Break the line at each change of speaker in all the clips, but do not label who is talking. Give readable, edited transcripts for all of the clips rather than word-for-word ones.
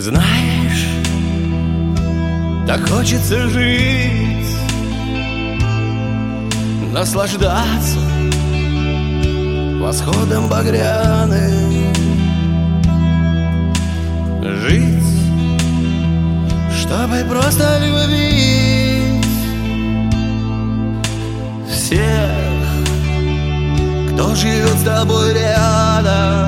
знаешь, так хочется жить, наслаждаться восходом багряным, жить, чтобы просто любить всех, кто живет с тобой рядом.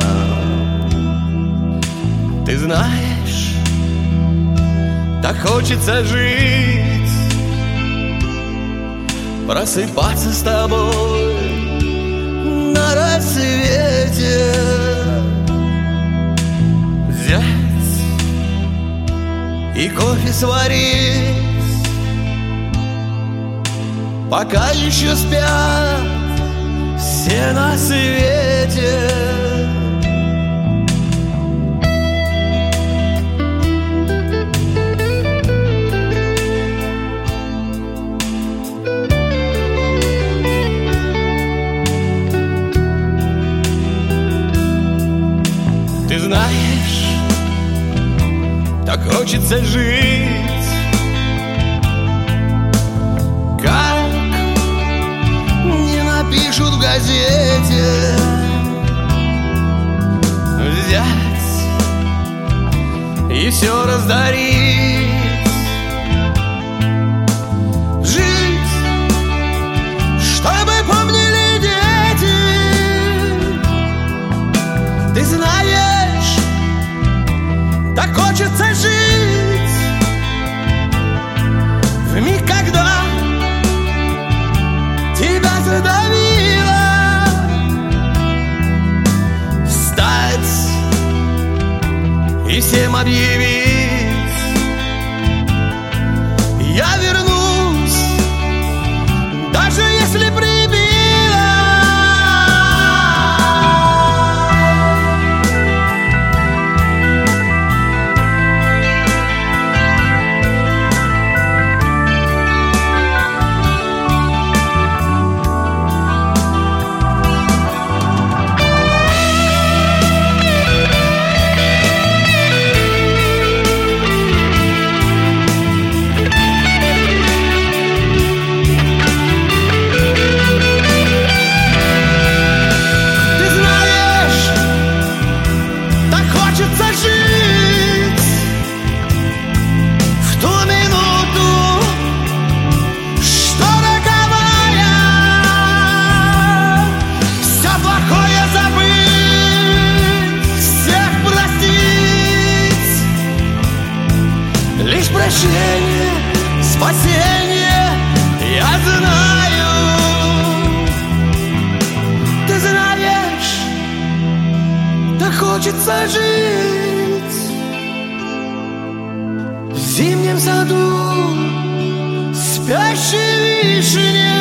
Ты знаешь, так хочется жить, просыпаться с тобой на рассвете, взять и кофе сварить, пока еще спят все на свете. Ты знаешь, так хочется жить, как не напишут в газете, взять и все раздарить, жить, чтобы помнили дети. Ты знаешь, так хочется жить в миг, когда тебя задавило, встать и всем объявить: я вернусь, даже если прибило. Лишь прощение, спасение, я знаю. Ты знаешь, так хочется жить в зимнем саду спящей вишни.